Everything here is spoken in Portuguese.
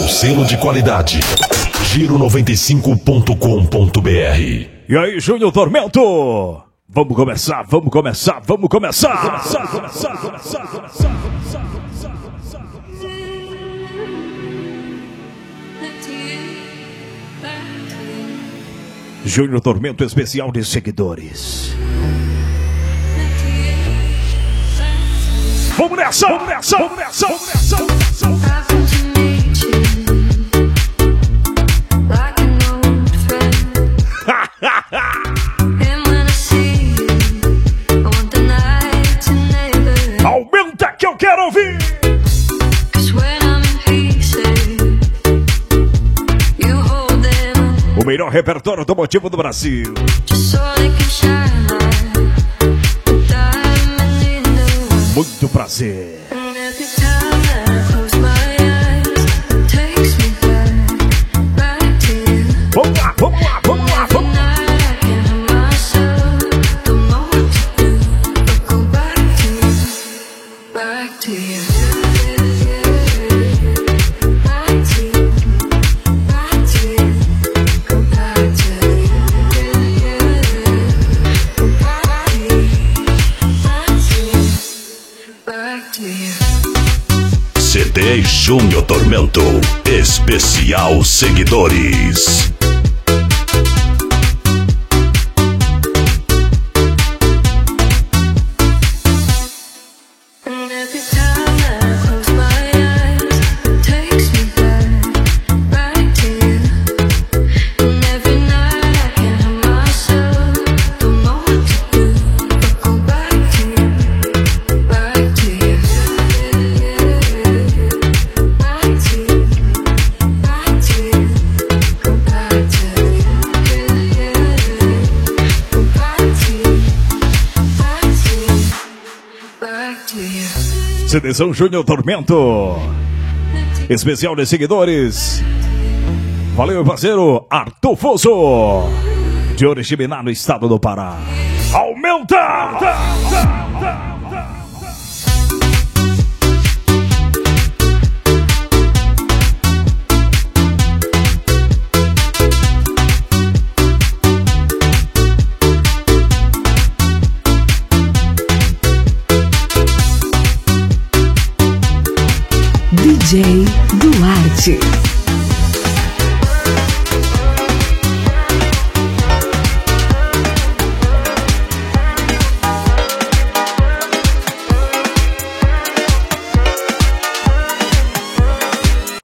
selo de qualidade. Giro95.com.br. E aí, Júnior Tormento? Vamos começar. Júnior Tormento especial de seguidores. Vamos nessa. Aumenta que eu quero ouvir. O melhor repertório do Motivo do Brasil. Muito prazer. Vamos lá. CD Júnior Tormento, especial seguidores. CDzão Júnior Tormento, especial de seguidores. Valeu, meu parceiro Arthur Fosso, de Oriximiná, no estado do Pará. Aumenta! DJ Duarte.